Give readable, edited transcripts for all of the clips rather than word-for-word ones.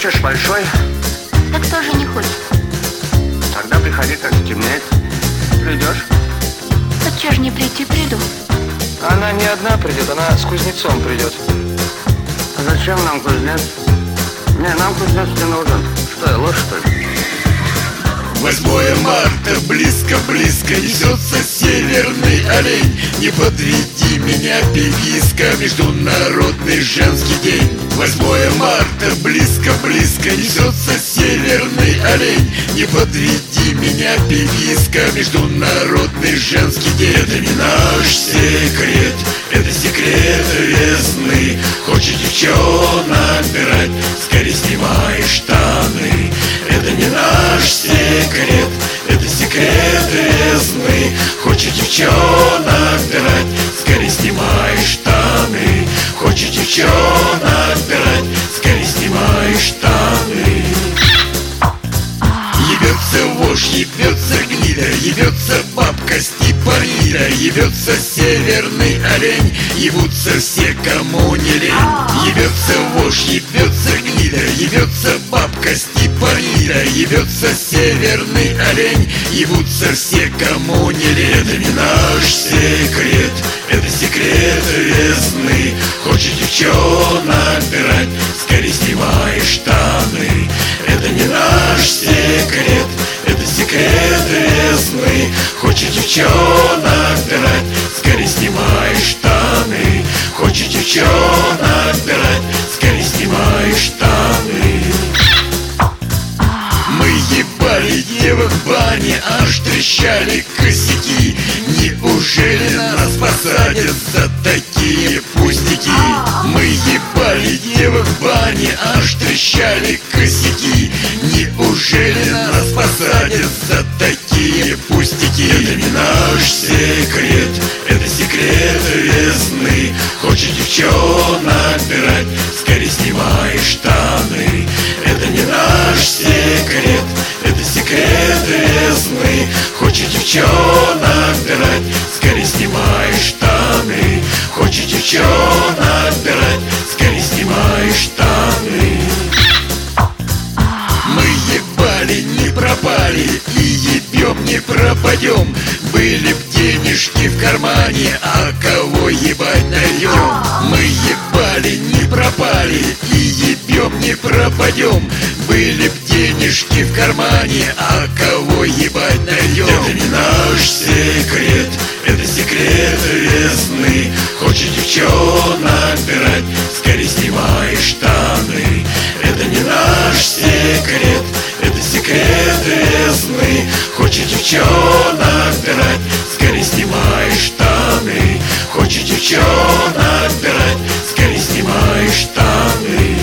Хочешь большой? Так тоже не хочет. Тогда приходи, как стемнеет. Придешь? Так че ж не прийти, приду. Она не одна придет, она с кузнецом придет. А зачем нам кузнец? Не, нам кузнец не нужен. Что, я ложь, что ли? 8 марта, близко-близко несется северный олень. Не подведи меня, певиска, международный женский день. 8 марта, близко-близко несется северный олень. Не подведи меня, певиска, международный женский день. Это не наш секрет, это секрет весны. Хочет девчонок набирать, скорее снимай штаны. Это не наш секрет, это секрет весны. Хочет девчонок набирать, скорее снимай штаны. Хочет девчонок набирать, скорее снимай штаны. Ебется вошь, ебется гнида, ебется бабка степанида, ебется северный олень, ебутся все, кому не лень. Ебется вошь, ебется гнида, ебется бабка степанида, ебется северный олень, ебутся все, кому не лень. Это не наш секрет, это секрет весны. Хочет девчонок набирать, скорее снимай штаны. Это не наш секрет, это секрет весны. Хочет девчонок набирать, скорее снимай штаны. Хочет девчонок набирать, скорее снимай штаны. Мы ебали девок в бане, аж трещали косяки. Неужели нас посадят за такие пустяки? Мы ебали девок в бане, аж трещали косяки. Неужели нас посадят за такие пустяки? Это не наш секрет, это секрет весны. Хочет девчонок набирать, скорее снимай штаны. Это не наш секрет, это секрет весны. Хочет девчонок набирать, скорее снимай штаны. Хочет девчонок набирать, скорее снимай штаны. Мы ебали, не пропали, и ебем, не пропадем. Были б денежки в кармане, а кого ебать найдем? Мы ебали, не пропали, и ебем, не пропадем. Были б денежки в кармане, а кого ебать найдем? Это не наш секрет, это секрет весны. Хочет девчонок набирать, скорее снимай штаны. Это не наш секрет, это секрет весны. Хочет девчонок набирать, скорее снимай штаны. Хочет девчонок набирать, скорее снимай штаны.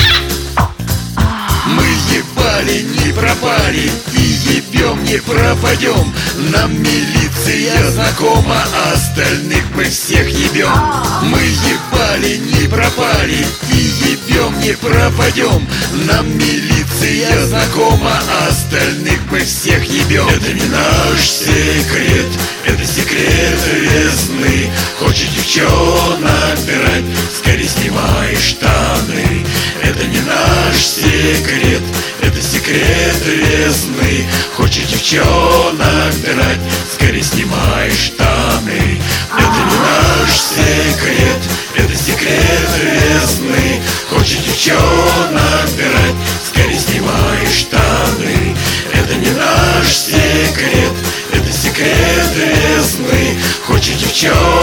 Мы ебали, не пропали, и ебем, не пропадем. Нам милиция знакома, а остальных мы всех ебем. Мы ебали, не пропали, и ебем, не пропадем. Нам милиция знакома, а остальных мы всех ебем. Это не наш секрет, это секрет весны. Хочет девчонок набирать, скорее снимай штаны. Это не наш секрет, это секрет весны. Хочет девчонок набирать, скорее снимай штаны. Это не наш секрет, это секрет весны. Хочет девчонок набирать, скорее снимай штаны. Это не наш секрет, это секрет весны. Хочет девчонок